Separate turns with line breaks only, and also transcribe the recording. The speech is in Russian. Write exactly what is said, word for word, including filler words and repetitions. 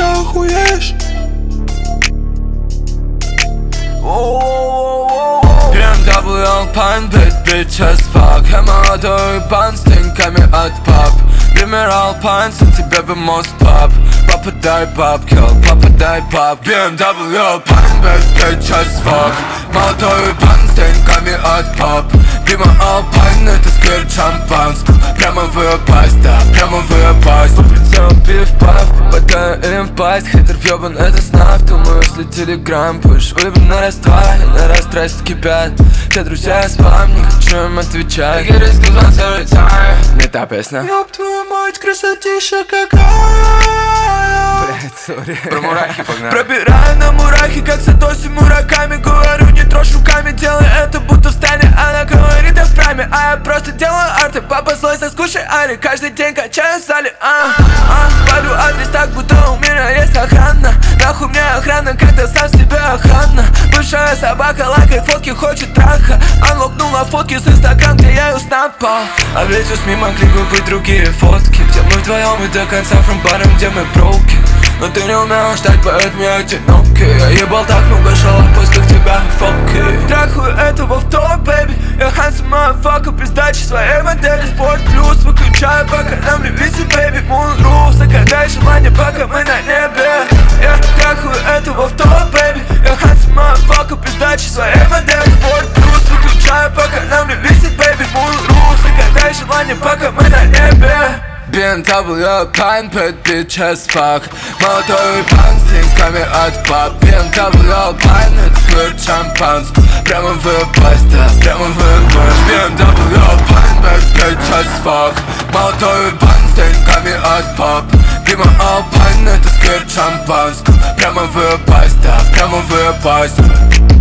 охуеешь.
би эм дабл ю Alpine, bitch, bitch as fuck. Я молодой пан с теньками от пап. Пример Alpine, сын тебе бы мозг пап. Папа дай бабки, папа дай баб. би эм дабл ю Alpine, bitch, bitch as fuck. Молодой пан с теньками от пап. Дима Alpine, это сквер шампанского. Прямо в ее пасть, да, прямо в ее пасть. Прицел пив-паф, попадаю им в пасть. Хейтер въебан, это снав. Думаю, если телеграм пуш, улыбен на раз-два, и на раз страсти кипят. Все друзья спам, не хочу им отвечать. Я риск звон every time. Не та песня.
Ёб твою мать, красотища какая.
Блять, сори. Про мурахи погнали.
Пробираю на мурахи, как Сатоси Мураками. Говорю, не трожь руками, делай это будто в стане. Она говорит, я в прайме, а я просто делаю арты. Папа злой со скучной Ари, каждый день качаю в зале. а, а, Паду адрес так, будто у меня есть охрана. Нахуй мне охрана, когда сам себе охрана. Бывшая собака лайкает фотки, хочет траха. Анлокнула фотки с инстаграм, где я ее снапал. А ведь с мимо могли бы быть другие фотки, где мы вдвоем и до конца from bottom, где мы броуки. Но ты не умела ждать, поэтому я одинокий. Я ебал так много шалов после тебя фоки. Трахаю этого в топ, бэйби. Я handsome motherfucker, при сдаче своей модели Sport Plus. Выключаю, пока нам не висит, бэйби. Moon roof, загадай желание, пока мы на небе. Я трахаю этого в топ, бэйби. Я handsome motherfucker, при сдаче своей модели Sport Plus. Выключаю, пока нам не висит, бэйби. Moon roof, загадай желание, пока мы на небе.
би эм дабл ю Alpine, bad bitch as fuck. Молодой пан с теньками от пап. би эм дабл ю Alpine, это сквер шампанского. Прямо в ее пасть, да, прямо в ее пасть. би эм дабл ю Alpine, bad bitch as fuck. Молодой пан с теньками от пап. Дима Alpine, это сквер шампанского. Прямо в ее пасть, да, прямо в ее пасть.